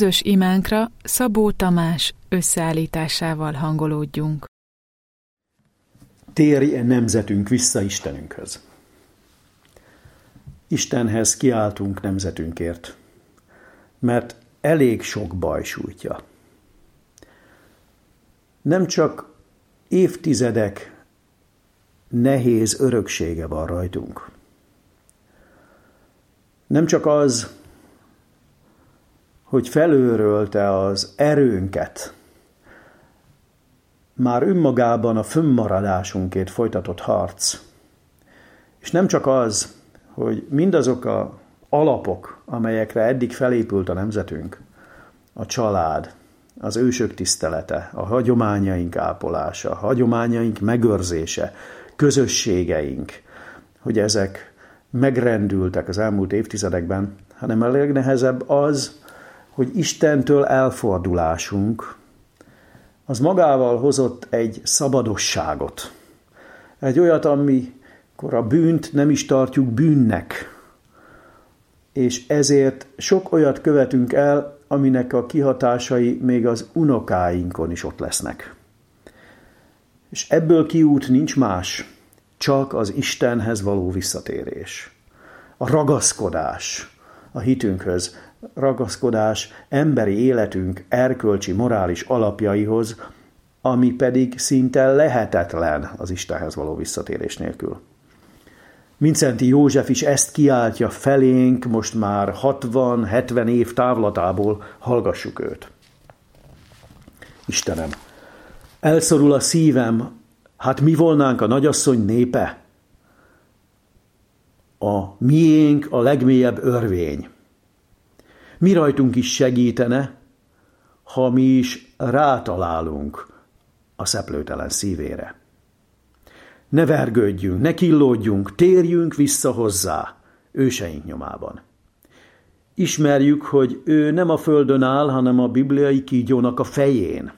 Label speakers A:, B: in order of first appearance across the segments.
A: közös imánkra Szabó Tamás összeállításával hangolódjunk.
B: Térj nemzetünk vissza Istenünkhöz. Istenhez kiáltunk nemzetünkért, mert elég sok baj sújtja. Nem csak évtizedek nehéz öröksége van rajtunk. Nem csak az, hogy felőrölte az erőnket, már önmagában a fönnmaradásunkért folytatott harc. És nem csak az, hogy mindazok az alapok, amelyekre eddig felépült a nemzetünk, a család, az ősök tisztelete, a hagyományaink ápolása, a hagyományaink megőrzése, közösségeink, hogy ezek megrendültek az elmúlt évtizedekben, hanem a legnehezebb az, hogy Istentől elfordulásunk, az magával hozott egy szabadosságot. Egy olyat, amikor a bűnt nem is tartjuk bűnnek, és ezért sok olyat követünk el, aminek a kihatásai még az unokáinkon is ott lesznek. És ebből kiút nincs más, csak az Istenhez való visszatérés. A ragaszkodás a hitünkhöz, ragaszkodás emberi életünk erkölcsi, morális alapjaihoz, ami pedig szinte lehetetlen az Istenhez való visszatérés nélkül. Mindszenty József is ezt kiáltja felénk, most már 60-70 év távlatából, hallgassuk őt. Istenem, elszorul a szívem, hát mi volnánk a nagyasszony népe? A miénk a legmélyebb örvény. Mi rajtunk is segítene, ha mi is rátalálunk a szeplőtelen szívére. Ne vergődjünk, ne killódjunk, térjünk vissza hozzá, őseink nyomában. Ismerjük, hogy ő nem a földön áll, hanem a bibliai kígyónak a fején.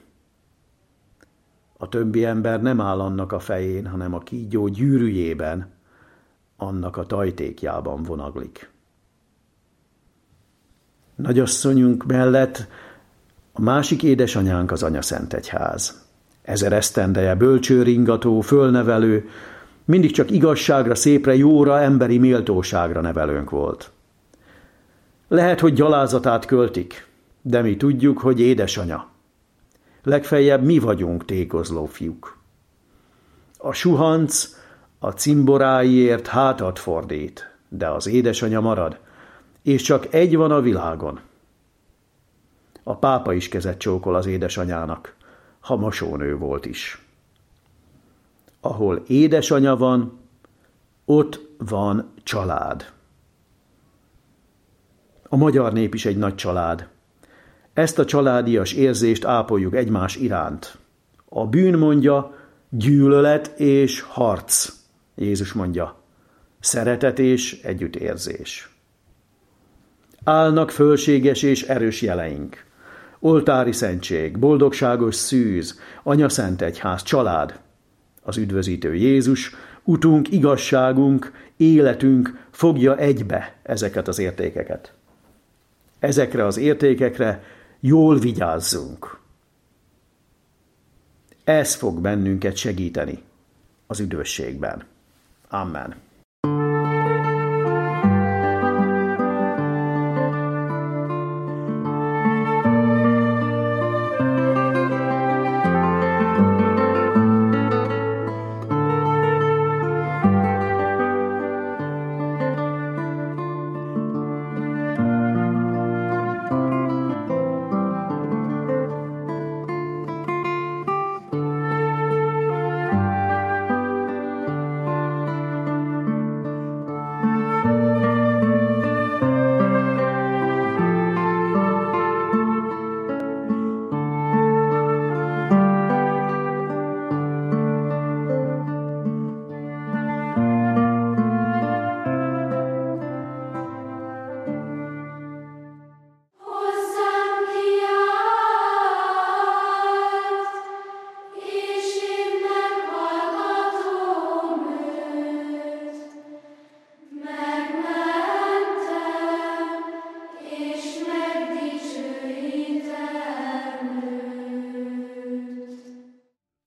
B: A többi ember nem áll annak a fején, hanem a kígyó gyűrűjében, annak a tajtékjában vonaglik. Nagyasszonyunk mellett a másik édesanyánk az Anyaszentegyház. 1000 esztendeje bölcsőringató, fölnevelő, mindig csak igazságra, szépre, jóra, emberi méltóságra nevelőnk volt. Lehet, hogy gyalázatát költik, de mi tudjuk, hogy édesanya. Legfeljebb mi vagyunk tékozló fiúk. A suhanc a cimboráiért hátat fordít, de az édesanya marad, és csak egy van a világon. A pápa is kezet csókol az édesanyának, ha mosónő volt is. Ahol édesanya van, ott van család. A magyar nép is egy nagy család. Ezt a családias érzést ápoljuk egymás iránt. A bűn mondja, gyűlölet és harc. Jézus mondja, szeretet és együttérzés. Állnak fölséges és erős jeleink. Oltári szentség, boldogságos szűz, Anyaszentegyház, család. Az üdvözítő Jézus, utunk, igazságunk, életünk fogja egybe ezeket az értékeket. Ezekre az értékekre jól vigyázzunk. Ez fog bennünket segíteni az üdvösségben. Amen.